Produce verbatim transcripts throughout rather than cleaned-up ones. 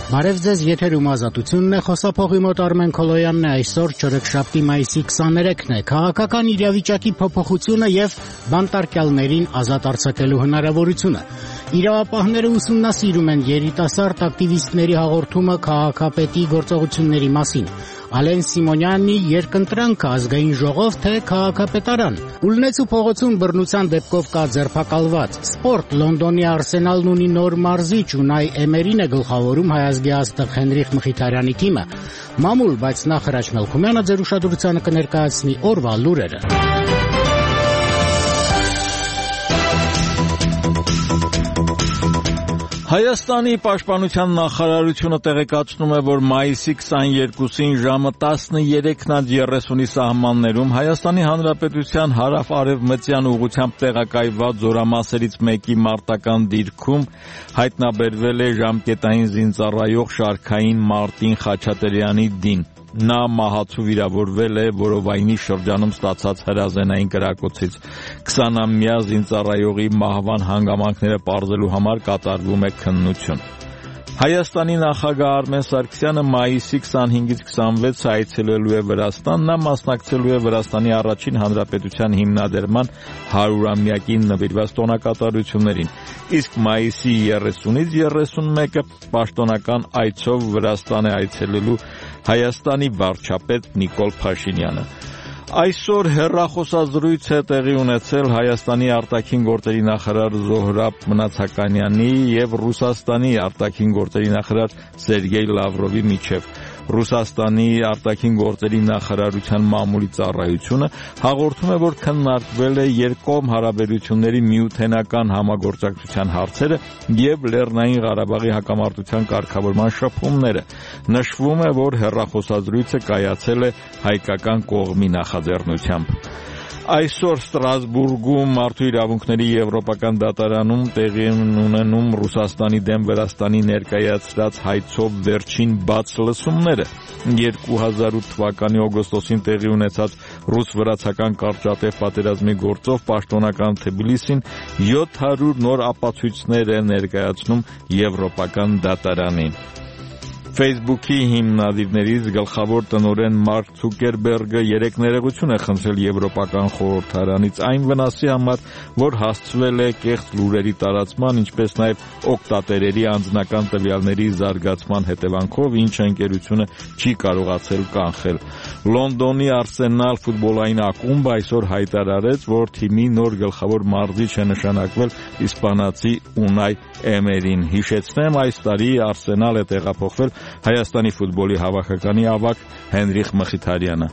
Բարև ձեզ, եթերում Ազատությունն է, խոսափողի մոտ Արմեն Քոլոյանն է, այսօր չորեքշաբթի մայիսի քսաներեքն է, քաղաքական իրավիճակի փոփոխությունը եւ բանտարկյալներին ազատ արձակելու հնարավորությունը։ Իրավապահները ուսումնասիրում են երիտասարդ ակտիվիստների հաղորդումը քաղաքապետի գործողությունների մասին։ Ալեն Սիմոնյանի երկընտրանքը ազգային ժողով թե քաղաքապետարան։ Ուլնեցու փողոցում բռնության դեպքով կա ձերբակալված։ Սպորտ Լոնդոնի Արսենալն ունի նոր մարզիչ, Ունայ Էմերին է գլխավորում հայազգի աստղ Հենրիխ Մխիթարյանի թիմը։ Մամուլ, բայց նախ Հրաչ Մելքումյանը ձեր ուշադրությանը կներկայացնի օրվա լուրերը։ Հայաստանի պաշտպանության նախարարությունը տեղեկացնում է, որ մայիսի քսաներկուսին ժամը տասներեքն երեսունի սահմաններում Հայաստանի Հանրապետության հարավ-արևմտյան ուղղությամբ տեղակայված զորամասերից մեկի մարտական դիրքում հայտնաբերվել է ժամկետային զինծառայող շարքային Մարտին Խաչատրյանի դին։ Նա մահացու վիրավորվել է որովայնի շրջանում ստացած հրազենային կրակոցից։ քսանամյա զինծառայողի մահվան հանգամանքները պարզելու համար կատարվում է քննություն։ Հայաստանի նախագահ Արմեն Սարգսյանը մայիսի քսանհինգից քսանվեցը այցելելու է Վրաստան, նա մասնակցելու է Վրաստանի առաջին հանրապետության հիմնադրման հարյուրամյակին նվիրված տոնակատարություններին, իսկ մայիսի երեսունից երեսունմեկը պաշտոնական այցով Վրաստան է այցելելու Հայաստանի վարչապետ Նիկոլ Փաշինյանը։ Այսօր հեռախոսազրույց է տեղի ունեցել Հայաստանի արտաքին գործերի նախարար Զոհրաբ Մնացականյանի եւ Ռուսաստանի արտաքին գործերի նախարար Սերգեյ Լավրովի միջև։ Ռուսաստանի արտաքին գործերի նախարարության մամուլի ծառայությունը հաղորդում է, որ քննարկվել է երկկողմ հարաբերությունների միութենական համագործակցության հարցերը եւ Լեռնային Ղարաբաղի հակամարտության կարգավորման շփումները։ Նշվում է, որ հեռախոսազրույցը կայացել է հայկական կողմի նախաձեռնությամբ։ Այսօր Ստրասբուրգում Մարդու իրավունքների եվրոպական դատարանում տեղի ունենում Ռուսաստանի դեմ Վրաստանի ներկայացրած հայցով վերջին բաց լսումները։ երկու հազար ութ թվականի օգոստոսին տեղի ունեցած ռուս-վրացական կարճատև պատերազմի գործով պաշտոնական Թբիլիսին յոթ հարյուր նոր ապացույցներ է ներկայացնում եվրոպական դատարանին։ Facebook-ի հիմնադիրներից գլխավոր տնօրեն Մարկ Ցուկերբերգը երեք ներողություն է խնդրել Եվրոպական խորհրդարանից այն վնասի համար, որ հասցվել է կեղծ լուրերի տարածման, ինչպես նաև օգտատերերի անձնական տվյալների զարգացման հետևանքով, ինչը ընկերությունը չի կարողացել կանխել։ Լոնդոնի Արսենալ ֆուտբոլային ակումբը այսօր հայտարարեց, որ թիմի նոր գլխավոր մարզիչ է նշանակվել իսպանացի Ունայ Էմերին։ Հիշեցնեմ, այս տարի Արսենալ է տեղափոխվել Հայաստանի ֆուտբոլի հավաքականի ավագ Հենրիխ Մխիթարյանը։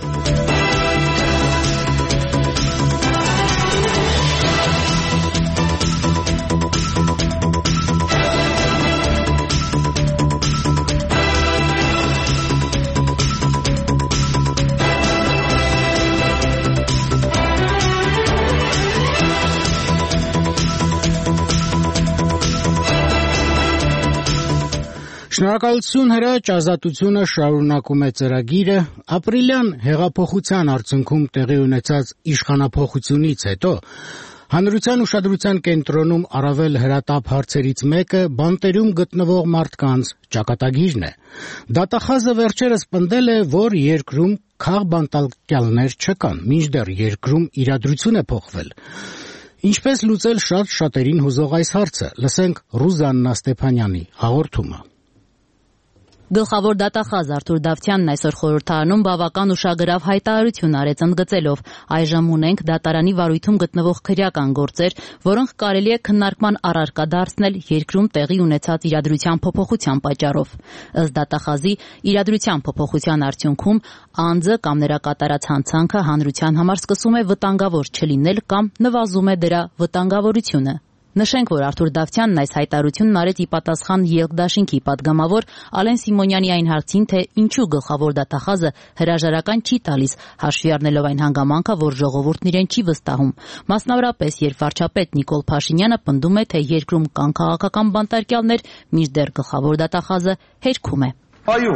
Շնորհակալություն Հրաչ, Ազատությունը շարունակում է ծրագիրը։ Ապրիլյան հեղափոխության արդյունքում տեղի ունեցած իշխանափոխությունից հետո հանրության ուշադրության կենտրոնում առավել հրատապ հարցերից մեկը բանտերում գտնվող մարդկանց ճակատագիրն է։ Դատախազը վերջերս պնդել է, որ երկրում քաղբանտարկյալներ չկան, մինչդեռ երկրում իրադրություն է փոխվել։ Ինչպես լուծել շատ շատերին հուզող այս հարցը, լսենք Ռուզաննա Ստեփանյանի հաղորդումը։ Գլխավոր դատախազ Արթուր Դավթյանն այսօր խորհրդարանում բավական ուշագրավ հայտարարություն արեց ընդգծելով. այժմ ունենք դատարանի վարույթում գտնվող քրեական գործեր, որոնք կարելի է քննարկման առարկա դարձնել երկրում տեղի ունեցած իրադրության փոփոխության պատճառով։ Ըստ դատախազի, իրադրության փոփոխության արդյունքում անձը կամ նրա կատարած հանցանքը հանրության համար սկսում է վտանգավոր չլինել կամ նվազում է դրա վտանգավորությունը։ Նշենք, որ Արթուր Դավթյանն այս հայտարարությունն արեց ի պատասխան Ելք դաշինքի պատգամավոր Ալեն Սիմոնյանի այն հարցին, թե ինչու գլխավոր դատախազը հրաժարական չի տալիս, հաշվի առնելով այն հանգամանքը, որ ժողովուրդն իրեն չի վստահում։ Մասնավորապես, երբ վարչապետ Նիկոլ Փաշինյանը պնդում է, թե երկրում կան քաղաքական բանտարկյալներ, մինչդեռ գլխավոր դատախազը հերքում է։ Այո,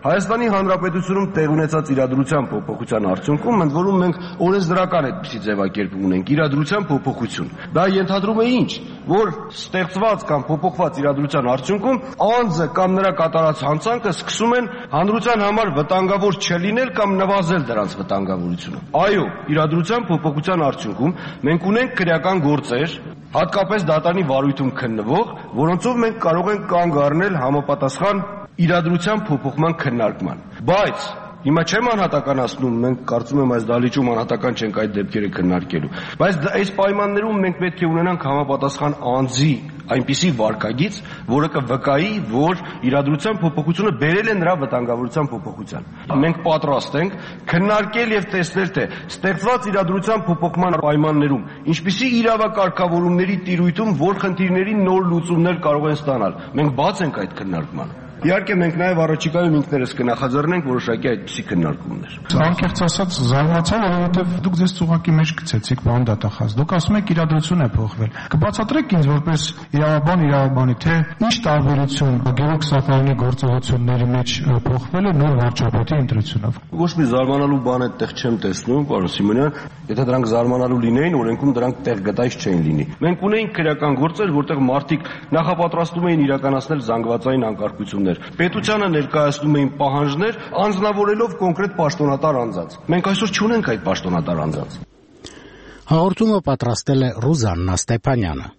Հայաստանի Հանրապետությունում տեղ ունեցած իրադրության փոփոխության արդյունքում ընդ որում մենք օրենսդրական այդպիսի ձևակերպում ունենք իրադրության փոփոխություն։ Դա ենթադրում է ինչ, որ ստեղծված կամ փոփոխված իրադրության արդյունքում անձը կամ նրա կատարած հանցանքը սկսում են հանրության համար վտանգավոր չլինել կամ նվազել դրանց վտանգավորությունը։ Այո, իրադրության փոփոխության արդյունքում մենք ունենք քրեական գործեր, հատկապես դատարանի վարույթում քննվող, որոնցով մենք կարող ենք կանգ առնել համապատասխան իրադրության փոփոխման քննարկման։ Բայց հիմա չեմ անհատականացնում, մենք կարծում եմ այս դահլիճում անհատական չենք այդ դեպքերը քննարկելու, բայց այս պայմաններում մենք պետք է ունենանք համապատասխան անձի այնպիսի վարքագիծ, որը կվկայի, որ իրադրության փոփոխությունը բերել է նրա վտանգավորության փոփոխության։ Մենք պատրաստ ենք քննարկել եւ տեսնել, թե ստեղծված իրադրության փոփոխման պայմաններում ինչպիսի իրավակարգավորումների տիրույթում որ խնդիրների նոր լուծումներ կարող են ստանալ։ Մենք բաց ենք այդ քննարկմանը։ Իհարկե մենք նաև առաջիկայում ինքներս կնախաձեռնենք որոշակի այդպիսի քննարկումներ։ Անկեղծ ասած զարմացա, որովհետև դուք ձեզ ծուղակի մեջ գցեցիք, պարոն դատախազ։ Դուք ասում եք իրադրություն է փոխվել։ Կբացատրեք ինձ որպես իրավաբան իրավաբանի, թե ինչ տարբերություն Գևորգ Սաֆարյանի գործողությունների մեջ փոխվել է նոր վարչապետի ընտրությունով։ Ոչ մի զարմանալու բան այդտեղ չեմ տեսնում, պարոն Սիմոնյան, եթե դրանք զարմանալու լինեին, օրենքում դրանք տեղ գտայից չէին լինի։ Մենք ունեինք քրեական գործեր, որտեղ մարդիկ նախապատրաստում էին իրականացնել զանգվածային անկարգություններ։ Պետությանը ներկայացնում էին պահանջներ, անձնավորելով կոնկրետ պաշտոնատար անձանց։ Մենք այսօր չունենք այդ պաշտոնատար անձանց։ Հաղորդումը պատրաստել է Ռուզաննա Ստեփանյանը։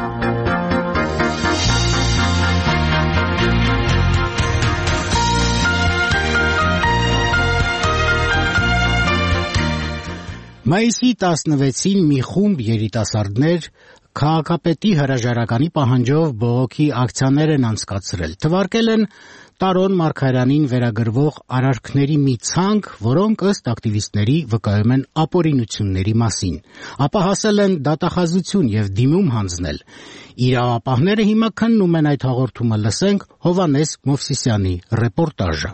Մայիսի տասնվեցին մի խումբ երիտասարդներ քաղաքապետի հրաժարականի պահանջով բողոքի ակցիաներ են անցկացրել։ Թվարկել են Տարոն Մարգարյանին վերագրվող արարքների մի ցանկ, որոնք ըստ ակտիվիստների վկայում են ապօրինությունների մասին։ Ապա հասել են դատախազություն եւ դիմում հանձնել։ Իրավապահները հիմա քննում են այդ հաղորդումը, լսենք Հովհաննես Մովսիսյանի ռեպորտաժը։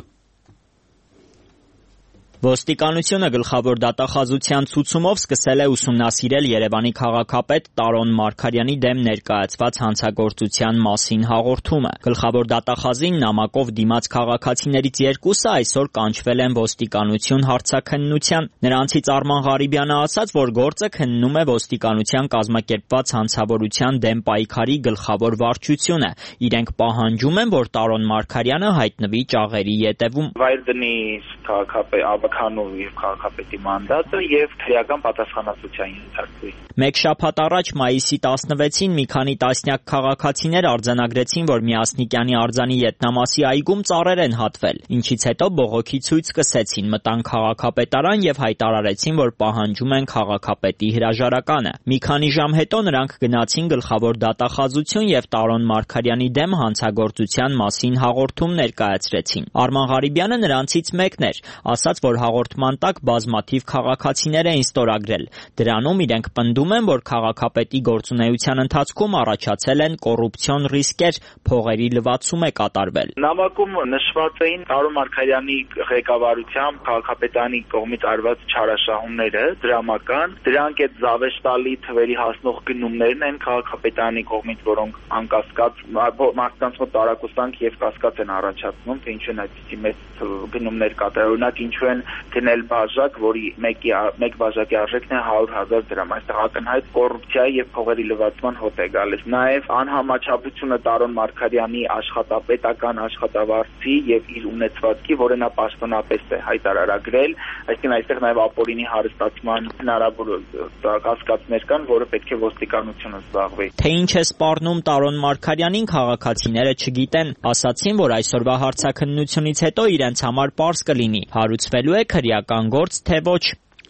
Ոստիկանությունը գլխավոր դատախազության ցուցումով սկսել է ուսումնասիրել Երևանի քաղաքապետ Տարոն Մարգարյանի դեմ ներկայացված հանցագործության մասին հաղորդումը։ Գլխավոր դատախազին նամակով դիմաց քաղաքացիներից երկուսը այսօր կանչվել են ոստիկանություն հարցաքննության։ Նրանցից Արման Ղարիբյանը ասաց, որ գործը քննում է ոստիկանության կազմակերպված հանցավորության դեմ պայքարի գլխավոր վարչությունը։ Իրենք պահանջում են, որ Տարոն Մարգարյանը հայտնվի ճաղերի ետևում։ Վայր դնի քաղաքապետ Քանով եւ քաղաքապետի մանդատը եւ քրեական պատասխանատվության ենթարկվի։ Մեկ շաբաթ առաջ մայիսի տասնվեցին մի քանի տասնյակ քաղաքացիներ արձանագրեցին, որ Միասնիկյանի արձանի ետնամասի այգում ծառեր են հատվել, ինչից հետո բողոքի ցույց սկսեցին, մտան քաղաքապետարան եւ հայտարարեցին, որ պահանջում են քաղաքապետի հրաժարականը։ Մի քանի ժամ հետո նրանք գնացին գլխավոր դատախազություն եւ Տարոն Մարգարյանի դեմ հանցագործության մասին հաղորդում ներկայացրեցին։ Արման Ղարիբյանը նրանցից մեկն էր, ասաց, որ հաղորդման տակ բազմաթիվ քաղաքացիներ էին ստորագրել։ Դրանում իրենք պնդում են, որ քաղաքապետի գործունեության ընթացքում առաջացել են կոռուպցիոն ռիսկեր, փողերի լվացում է կատարվել։ Նամակում նշված էին Տարոն Մարգարյանի ղեկավարությամբ քաղաքապետանի կողմից արված չարաշահումները դրամական, դրանք այդ զավեշտալի թվերի հասնող գնումներն են քաղաքապետանի կողմից, որոնք անկասկած մարդկանց մոտ տարակուսանք եւ կասկած են առաջացնում, թե ինչու են այդպիսի մեծ գնումներ կատարել։ Օրինակ ինչու են գնել բաժակ, որի մեկի մեկ բաժակի արժեքն է հարյուր հազար դրամ։ Այստեղ ակնհայտ կոռուպցիայի եւ փողերի լվացման հոտ է գալիս։ Նաեւ անհամաչափությունը Տարոն Մարգարյանի աշխատապետական աշխատավարձի եւ իր ունեցվածքի, որը նա պաշտոնապես է հայտարարագրել, այսինքն այստեղ նաեւ ապօրինի հարստացման հնարավոր կասկածներ կան, որը պետք է ոստիկանությունը զբաղվի։ Թե ինչ է սպառնում Տարոն Մարգարյանին, քաղաքացիները չգիտեն, ասացին, որ այսօրվա հարցաքննությունից հետո իրենց համար պարզ կլինի, հարուցվելու է քրեական գործ, թե ոչ։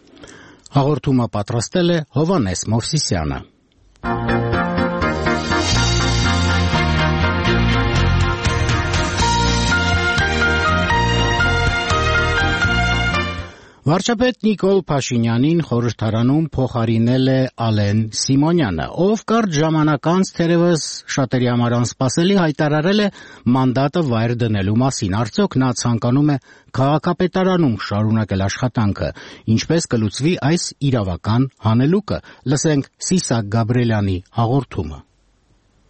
Հաղորդումը պատրաստել է Հովհաննես Մովսիսյանը։ Վարչապետ Նիկոլ Փաշինյանին խորհրդարանում փոխարինել է Ալեն Սիմոնյանը, ով կարճ ժամանակ անց թերևս շատերի համար անսպասելի հայտարարել է մանդատը վայր դնելու մասին։ Արդյոք նա ցանկանում է քաղաքապետարանում շարունակել աշխատանքը, ինչպես կլուծվի այս իրավական հանելուկը։ Լսենք Սիսակ Գաբրելյանի հաղորդումը։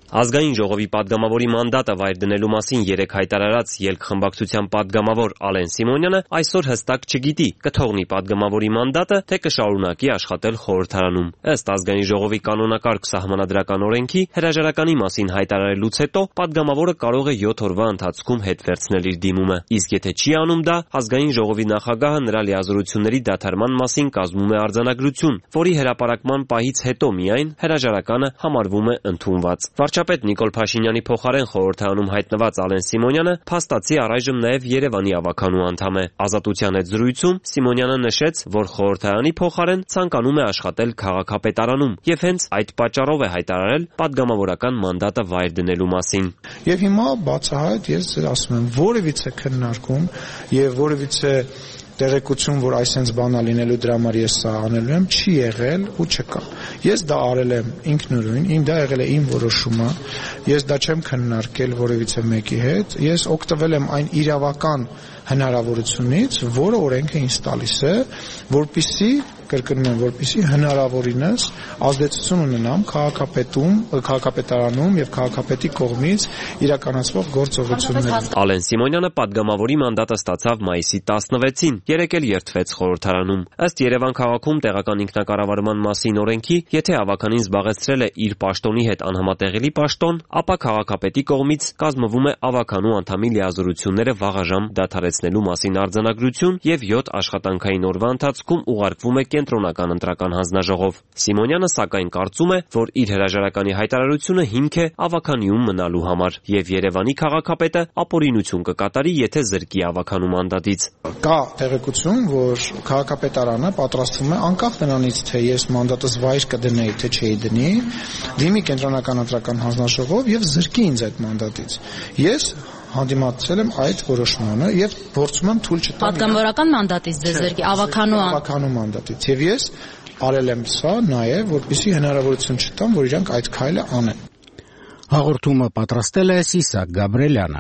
Ազգային ժողովի падգամավորի մանդատը վայր դնելու մասին երեկ հայտարարած ելքխմբակցության падգամավոր Ալեն Սիմոնյանը այսօր հստակ չգիտի կթողնի падգամավորի մանդատը, թե կշարունակի աշխատել խորհրդարանում։ Ըստ ազգային ժողովի կանոնակարգ սահմանադրական օրենքի հրաժարականի մասին հայտարարելուց հետո падգամավորը կարող է յոթ օրվա ընթացքում հետ վերցնել իր դիմումը։ Իսկ եթե չի անում դա, ազգային ժողովի նախագահը նրա լիազորությունների դադարման մասին կազմում է արձանագրություն, որի հրապարակման պահից հետո միայն հրաժարականը համարվում է ընդունված։ Վարչապետ Նիկոլ Փաշինյանի փոխարեն խորհրդարանում հայտնված Ալեն Սիմոնյանը փաստացի առայժմ նաև Երևանի ավականու անդամ է։ Ազատության հետ զրույցում Սիմոնյանը նշեց, որ խորհրդարանի փոխարեն ցանկանում է աշխատել քաղաքապետարանում եւ հենց այդ պատճառով է հայտարարել падգամավորական մանդատը վայր դնելու մասին։ Եվ հիմա բացահայտ ես ձեր ասում եմ, որևիցե քննարկում եւ որևիցե տեղեկություն, որ այսպես բանա լինելու դրա համար ես սա անելու եմ, չի եղել ու չկա։ Ես դա արել եմ ինքնուրույն, իմ դա եղել է իմ որոշումը, ես դա չեմ քննարկել որևիցե մեկի հետ, ես օգտվել եմ այն իրավական հնարավորությունից, որը օրենքը ինձ տալիս է, որպեսզի կրկնում եմ, որպեսզի հնարավորինս ազդեցություն ունենամ քաղաքապետում, քաղաքապետարանում եւ քաղաքապետի կողմից իրականացվող գործողություններին։ Ալեն Սիմոնյանը падգամավորի մանդատը ստացավ մայիսի տասնվեցին, երեկ էլ երդվեց խորհրդարանում։ Ըստ Երևան քաղաքում տեղական ինքնակառավարման մասին օրենքի, եթե ավականին զբաղեցրել է իր պաշտոնի հետ անհամատեղելի պաշտոն, ապա քաղաքապետի կողմից կազմվում է ավականու անդամի լիազորությունները վաղաժամ դադարեցնելու մասին արձանագրություն եւ յոթ աշխատանքային օրվա ընթացքում ուղարկվում է կենտրոնական ընտրական հանձնաժողով։ Սիմոնյանը սակայն կարծում է, որ իր հրաժարականի հայտարարությունը հիմք է ավականիում մնալու համար եւ Երևանի քաղաքապետը ապօրինություն կկատարի, եթե զրկի ավականու մանդատից։ Կա տեղեկություն, որ քաղաքապետարանը պատրաստվում է անկախ նրանից, թե ես մանդատս վայր կդնեի, թե չէի դնի, դիմի կենտրոնական ընտրական հանձնաժողով եւ զրկի ինձ այդ մանդատից։ Ես հանդիմացել եմ այդ որոշմանը եւ փորձում եմ թույլ չտալ Պատգամավորական մանդատից ձեզ զրկի ավականու ավականու մանդատից եւ ես արել եմ սա նաեւ որպեսզի հնարավորություն չտամ, որ իրանք այդ քայլը անեն։ Հաղորդումը պատրաստել է Սիսակ Գաբրելյանը։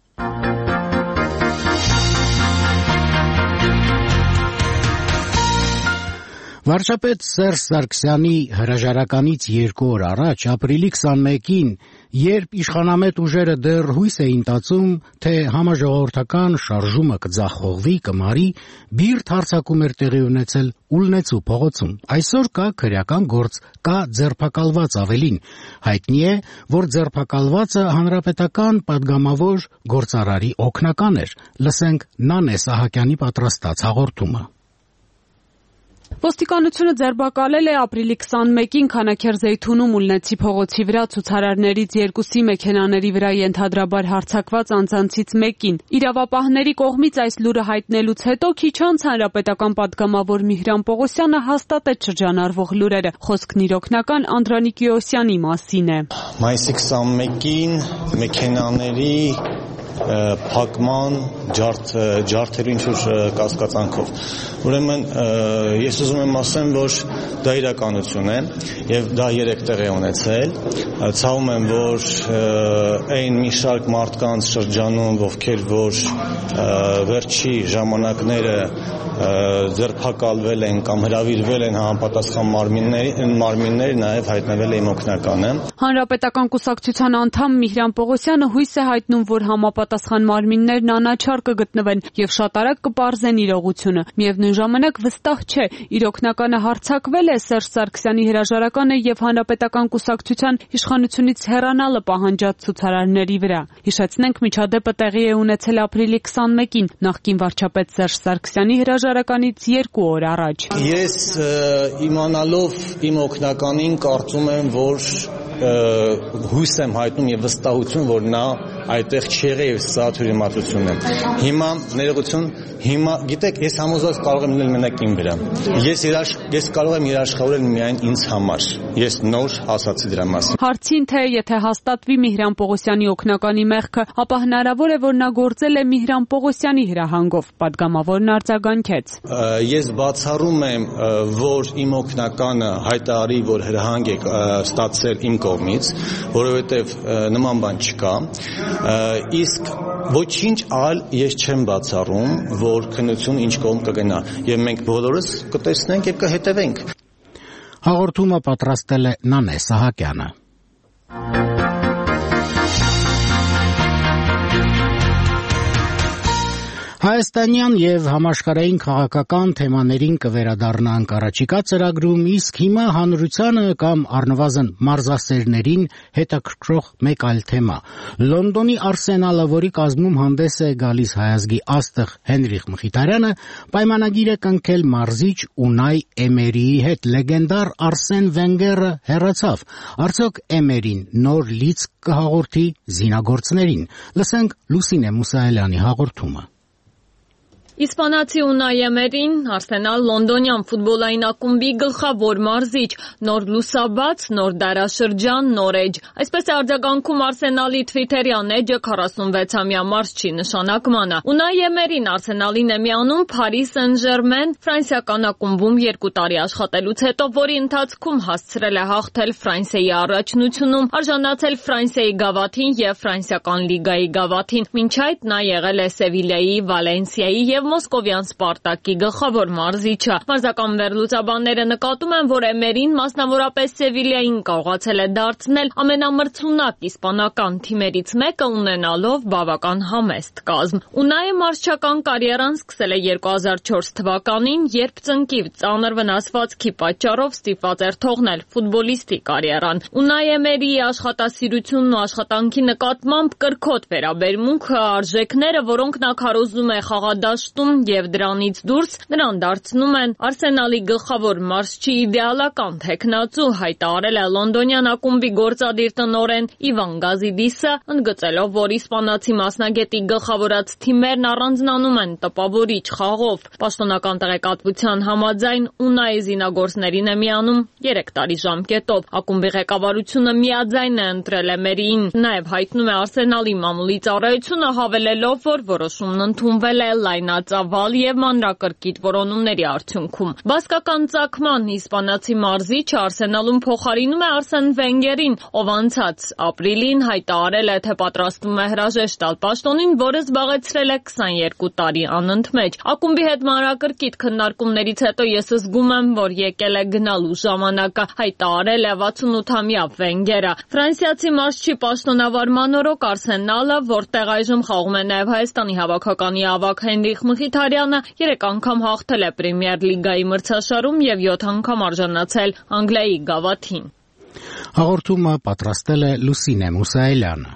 Վարչապետ Սերժ Սարգսյանի հրաժարականից երկու օր առաջ, ապրիլի քսանմեկին, երբ իշխանամետ ուժերը դեռ հույս էին տածում, թե համաժողովրդական շարժումը կձախողվի, կմարի, բիրտ հարձակում էր տեղի ունեցել Ուլնեցու փողոցում։ Այսօր կա քրեական գործ, կա ձերբակալված, ավելին։ Հայտնի է, որ ձերբակալվածը հանրապետական падգամավոր գործարարի օգնական էր։ Լսենք Նանե Սահակյանի պատրաստած հաղորդումը։ Ոստիկանությունը ձերբակալել է ապրիլի քսանմեկին Քանաքեռ Զեյթունում Ուլնեցի փողոցի վրա ցուցարարներից երկուսի մեքենաների վրա ենթադրաբար հարձակված անձանցից մեկին։ Իրավապահների կողմից այս լուրը հայտնելուց հետո քիչ անց հանրապետական падգամավոր Միհրան Պողոսյանը հաստատեց շրջանառվող լուրերը։ Խոսքն իր օգնական Անդրանիկ Յոսյանի մասին է։ Մայիսի քսանմեկին մեքենաների փակման ջարդերի ինչ-որ կասկածանքով։ Ուրեմն ես ուզում եմ ասեմ, որ դա իրականություն է եւ դա երեք տեղ է ունեցել։ Ցավում եմ, որ այն մի շարք մարդկանց շրջանում, ովքեր որ վերջի ժամանակները ձերբակալվել են կամ հրավիրվել են համապատասխան մարմինների, մարմիններ նաև հայտնվել է իմ օգնականը։ Հանրապետական կուսակցության անդամ Միհրան Պողոսյանը հույս է հայտնում, որ համապատասխան մարմիններն անաչառ կգտնվեն եւ շատ արագ կպարզեն իրողությունը։ Միևնույն ժամանակ վստահ չէ, իր օգնականը հարձակվել է Սերժ Սարգսյանի հրաժարականը եւ հանրապետական կուսակցության իշխանությունից հեռանալը պահանջած ցուցարարների վրա։ Հիշեցնենք, միջադեպը տեղի է ունեցել ապրիլի քսանմեկին, նախկին վարչապետ Սերժ Սարգսյանի հրաժարականից երկու օր առաջ։ Ես իմանալով իմ օգնականին կարծում եմ, որ հույս եմ հայտնում եւ վստահություն, որ նա այդտեղ չի եղել եւ սա թյուրիմացություն է։ Հիմա ներողություն, հիմա գիտեք, ես համոզված կարող եմ լինել մենակ իմ վրա։ Ես երաշխ, ես կարող եմ երաշխավորել միայն ինձ համար։ Ես նոր ասացի դրա մասին։ Հարցին թե եթե հաստատվի Միհրան Պողոսյանի օգնականի մեղքը, ապա հնարավոր է, որ նա գործել է Միհրան Պողոսյանի հրահանգով, падգամավորն արձագանքեց։ Ես բացառում եմ, որ իմ օգնականը հայտարարի, որ հրահանգ է ստացել իմ կողմից, որովհետև նման բան չկա։ Իսկ ոչինչ այլ ես չեմ բացառում, որ քննությունը ինչ կողմ կգնա, եւ մենք բոլորս կտեսնենք եւ կհետևենք։ Հաղորդումը պատրաստել է Նանե Սահակյանը։ Հայաստանյան եւ համաշխարհային քաղաքական թեմաներին կվերադառնանք առաջիկա ծրագրում, իսկ հիմա հանրությանը կամ առնվազն մարզասերներին հետաքրքրող մեկ այլ թեմա։ Լոնդոնի Արսենալը, որի կազմում հանդես է գալիս հայազգի աստղ Հենրիխ Մխիթարյանը, պայմանագիր է կնքել մարզիչ Ունայ Էմերիի հետ։ Լեգենդար Արսեն Վենգերը հեռացավ։ Արդյոք Էմերին նոր լիցք կհաղորդի զինագործներին։ Լսենք Լուսինե Մուսայելյանի հաղորդումը։ Իսպանացի Ունայ Էմերին Արսենալ լոնդոնյան ֆուտբոլային ակումբի գլխավոր մարզիչ, նոր լուսաբաց, նոր դարաշրջան, նոր էջ։ Այսպես է արձագանքում Արսենալի թվիթերյան էջը քառասունվեցամյա մարզչի նշանակմանը։ Ունայ Էմերին Արսենալին է միանում Փարիս Սեն-Ժերմեն ֆրանսիական ակումբում երկու տարի աշխատելուց հետո, որի ընթացքում հասցրել է հաղթել Ֆրանսիայի առաջնությունում, արժանացել Ֆրանսիայի գավաթին եւ ֆրանսիական լիգայի գավաթին։ Մինչ այդ նա եղել է Սևիլիայի, Վալենսիայի եւ Մոսկովյան Սպարտակի գլխավոր մարզիչը։ Մարզական վերլուծաբանները նկատում են, որ Էմերին մասնավորապես Սևիլիային կարողացել է դարձնել ամենամրցունակ իսպանական թիմերից մեկը, ունենալով բավական համեստ կազմ։ Ունայը մարզչական կարիերան սկսել է երկու հազար չորս թվականին, երբ ծնկի ծանր վնասվածքի պատճառով ստիպված էր թողնել ֆուտբոլիստի կարիերան։ Ունայ Էմերիի աշխատասիրությունն ու աշխատանքի նկատմամբ կրքոտ վերաբերմունքը, արժեքները, որոնք նա քարոզում է խաղադաշտում եւ դրանից դուրս, նրան դարձնում են Արսենալի գլխավոր մարզչի իդեալական թեկնածու, հայտարարել է լոնդոնյան ակումբի գործադիր տնօրեն Իվան Գազիդիսը, ընդգծելով, որ իսպանացի մասնագետի գլխավորած թիմերն առանձնանում են տպավորիչ խաղով։ Պաշտոնական տեղեկատվության համաձայն Ունայ զինագործներին է միանում երեք տարի ժամկետով։ Ակումբի ղեկավարությունը միաձայն է ընտրել Էմերիին։ Նաեւ հայտնում է Արսենալի մամուլի ծառայությունը, հավելելով, որ որոշումն ընդունվել է լայնածավալ եւ մանրակրկիտ որոնումների արդյունքում։ Բասկական ծագման իսպանացի մարզիչը Արսենալում փոխարինում է Արսեն Վենգերին, ով անցած ապրիլին հայտարարել է, թե պատրաստվում է հրաժեշտ տալ պաշտոնին, որը զբաղեցրել է քսաներկու տարի անընդմեջ։ Ակումբի հետ մանրակրկիտ քննարկումներից հետո ես զգում եմ, որ եկել է գնալու ժամանակը, հայտարարել է վաթսունութամյա Վենգերը։ Ֆրանսիացի մարզչի պաշտոնավարման օրոք Արսենալը, որտեղ այժմ խաղում է նաև Հայաստանի հավաքականի ավագ Հենրիխ Մխիթարյանը, երեք անգամ հաղթել է Պրեմիեր լիգայի մրցաշարում եւ յոթ անգամ արժանացել Անգլիայի գավաթին։ Հաղորդումը պատրաստել է Լուսինե Մուսայելյանը։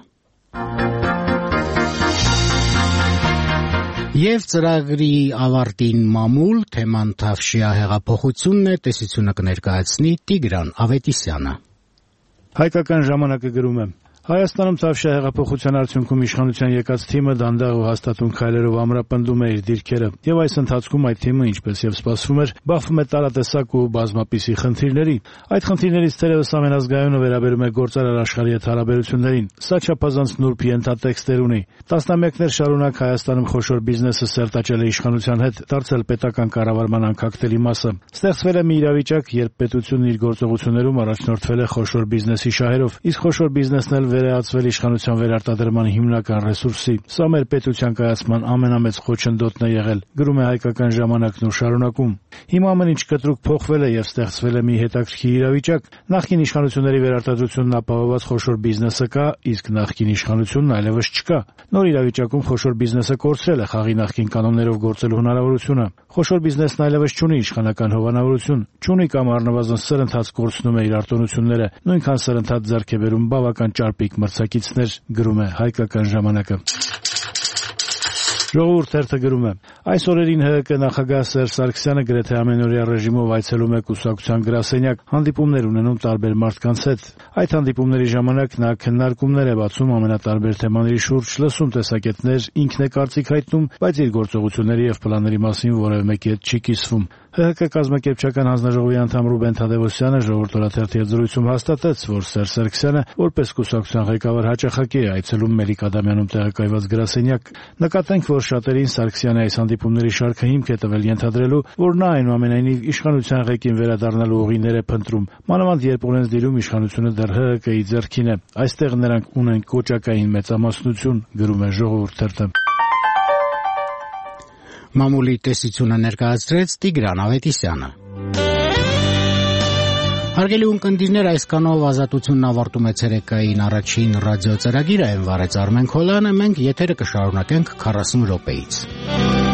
Եվ ծրագրի ավարտին մամուլ, թեման Թավշյա հեղափոխությունն է, տեսությունը կներկայացնի Տիգրան Ավետիսյանը։ Հայկական ժամանակը գրում է. Հայաստանում Թավշյա հեղափոխության արդյունքում իշխանության եկած թիմը դանդաղ ու հաստատուն քայլերով ամրապնդում է իր դիրքերը, եւ այս ընթացքում այդ թիմը, ինչպես եւ սպասվում էր, բախվում է տարատեսակ ու բազմապիսի խնդիրների։ Այդ խնդիրներից թերևս ամենազգայունը վերաբերում է գործարար աշխարհի հետ հարաբերություններին։ Սա չափազանց նուրբ ենթատեքստեր ունի։ Տասնամյակներ շարունակ Հայաստանում խոշոր բիզնեսը սերտաճել է իշխանության հետ, դարձել պետական կառավարման անկախտելի մասը։ Ստեղծվել է մի իրավիճակ, երբ պետությունն իր գործողություններում առաջնորդվել է խոշոր բիզնեսի շահերով, իսկ խոշոր բիզնեսն էլ վերածվել իշխանության վերարտադրման հիմնական ռեսուրսի։ Սա մեր պետության կայացման ամենամեծ խոչընդոտն է եղել, գրում է Հայկական ժամանակն ու շարունակում։ Հիմա ամեն ինչ կտրուկ փոխվել է եւ ստեղծվել է մի հետաքրքիր իրավիճակ։ Նախկին իշխանությունների վերարտադրությունն ապահովված խոշոր բիզնեսը կա, իսկ նախկին իշխանությունն այլևս չկա։ Նոր իրավիճակում խոշոր բիզնեսը կորցրել է խաղի նախկին կանոններով գործելու հնարավորությունը։ Խոշոր բիզնեսն այլևս չունի իշխանական հովանավորություն, չունի կամ առնվազն սրընթաց կորցնում է իր արտոնությունները, նույնքան սրընթաց ձեռք է բերում բավական ճարպիկ մրցակիցներ, գրում է Հայկական ժամանակը։ Ժողովուրդ թերթը գրում է. այս օրերին ՀՀԿ նախագահ Սերժ Սարգսյանը գրեթե ամենօրյա ռեժիմով այցելում է կուսակցության գրասենյակ, հանդիպումներ ունենում տարբեր մարդկանց հետ։ Այդ հանդիպումների ժամանակ նա քննարկումներ է բացում ամենատարբեր թեմաների շուրջ, լսում տեսակետներ, ինքն է կարծիք հայտնում, բայց իր գործողությունների եւ պլանների մասին որևէ մեկի հետ չի կիսվում։ ՀՀԿ կազմակերպչական հանձնաժողովի անդամ Ռուբեն Թադևոսյանը Ժողովուրդ օրաթերթի հետ զրույցում հաստատեց, որ Սերժ Սարգսյանը որպես կուսակցության ղեկավար հաճախակի է այցելում Մելիք Ադամյանում տեղակայված գրասենյակ։ Նկատենք, որ շատերին Սարգսյանը այս հանդիպումների շարքը հիմք է տվել ենթադրելու, որ նա այնուամենայնիվ իշխանության ղեկին վերադառնալու ուղիներ է փնտրում, մանավանդ երբ օրենսդիրում իշխանությունը դեռ ՀՀԿ-ի ձեռքին է։ Այստեղ նրանք ունեն կոճակային մեծամասնություն, գրում է Ժողովուրդ թերթը։ Մամուլի տեսությունը ներկայացրեց Տիգրան Ավետիսյանը։ Հարգելի ունկնդիրներ, այս կանով ազատությունն ավարտում է ցերեկային առաջին ռադիո ծրագիրը, այն վարեց Արմեն Քոլյանը, մենք եթերը կշարունակենք քառասուն րոպեից։